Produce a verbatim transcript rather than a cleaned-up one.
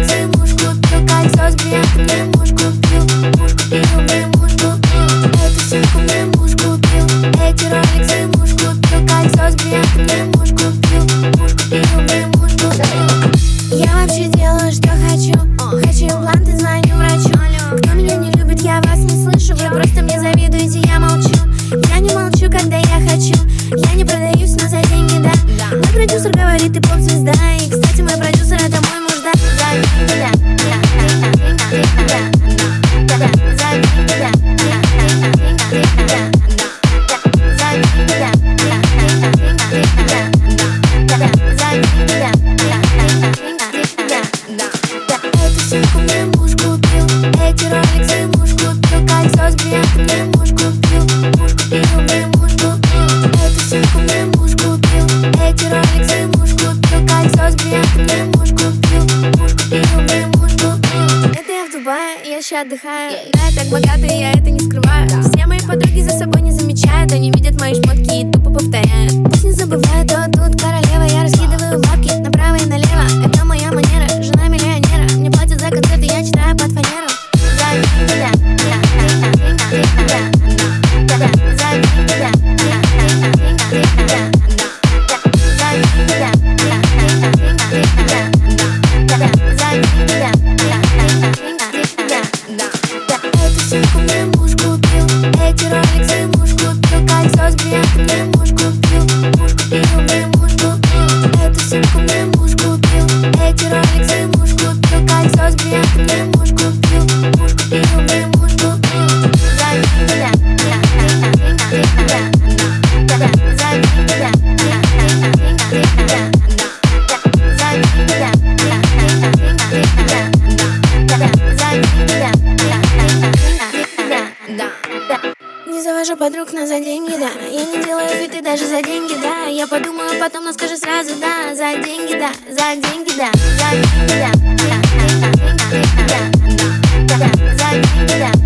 роликсы, муж купил кольцо с бриллиантами, муж купил, муж купил, мне муж купил. Эту сумку мне муж купил, эти роликсы, муж купил кольцо с бриллиантами, муж купил, муж купил, мне муж купил. Я вообще делаю, что хочу, хочу импланты, звоню врачу. Кто меня не любит, я вас не слышу, вы просто мне завидуете, я молчу. Я не молчу, когда я хочу, я не продаюсь, но за деньги, да. Мой продюсер говорит, ты поп-звезда, и, кстати, мой продюсер — это мой муж, да. За деньги, да, за деньги, да, за деньги, да, за деньги, да, за деньги, да. Эту сумку мне муж купил, эти роликсы, муж купил кольцо с бриллиантами, муж купил, муж купил, мне муж купил. Эту сумку мне муж купил, эти роликсы, муж купил кольцо с бриллиантами, муж купил, муж купил, мне муж купил. Это я в Дубае, я ща отдыхаю. Да, я так богатая, я это не скрываю. Все мои подруги за собой не замечают, они видят мои шмотки и тупо повторяют. Пусть не забывают, то тут королева, я раскидываю бабки направо и налево. Это моя манера, жена миллионера, мне платят за концерты, я читаю под фанеру. За деньги, да, за деньги, да, за деньги, да, за деньги, да. Эту сумку мне муж купил, эти роликсы, муж купил кольцо с бриллиантами, муж купил, муж купил, мне муж купил. Эту сумку мне муж купил, эти роликсы, муж купил кольцо с бриллиантами, муж купил, муж купил, мне муж купил. За деньги, да, за деньги, да, за деньги, да, за деньги, да, за деньги, да, не завожу подруг, но за деньги, да. Я не делаю фиты даже за деньги, да. Я подумаю потом, но скажу сразу, да. За деньги, да, за деньги, да, за деньги, да, за деньги, да, за деньги, да.